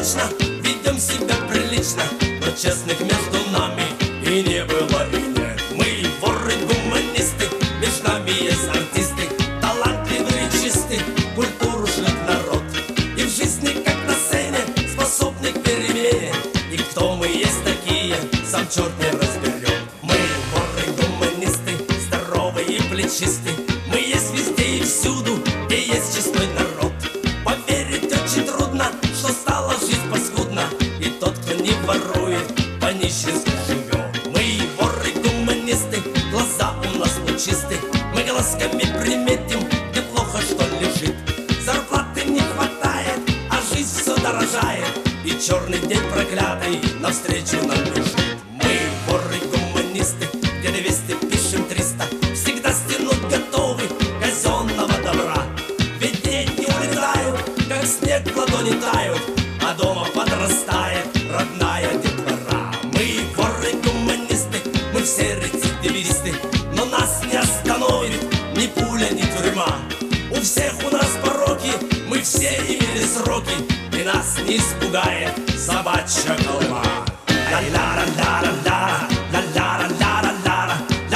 обычно ведем себя прилично, но честных между нами и не было, и нет. Мы воры-гуманисты, между нами есть артисты, талантливые и чистые, культуру шлет народ. И в жизни, как на сцене, способны к перемене. И кто мы есть такие, сам черт не разберет. Мы воры-гуманисты, здоровые и плечистые. Мы есть везде и всюду, где есть честной народ. Поверить очень трудно, что стала жизнь паскудна, и тот, кто не ворует, по-нищенски живет. Мы воры-гуманисты, глаза у нас лучисты. Мы глазками приметим, где плохо что лежит. Зарплаты не хватает, а жизнь все дорожает, и черный день проклятый навстречу нам бежит. Мы воры-гуманисты, где 200 пишем 300, всегда стянуть готовы казенного добра. Ведь деньги улетают, как снег в ладони тают, а дома подрастает родная детвора. Мы воры-гуманисты, мы все рецидивисты, но нас не остановит ни пуля, ни тюрьма. У всех у нас пороки, мы все имели сроки, и нас не испугает собачья голова. Ла-ла-ла-ла-ла-ла, ла-ла-ла-ла-ла-ла,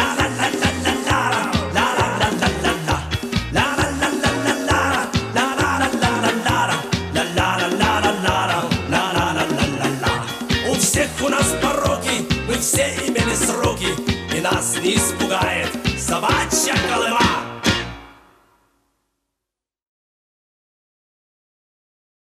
у всех у нас пороки, мы все имели сроки, и нас не испугает собачья голова.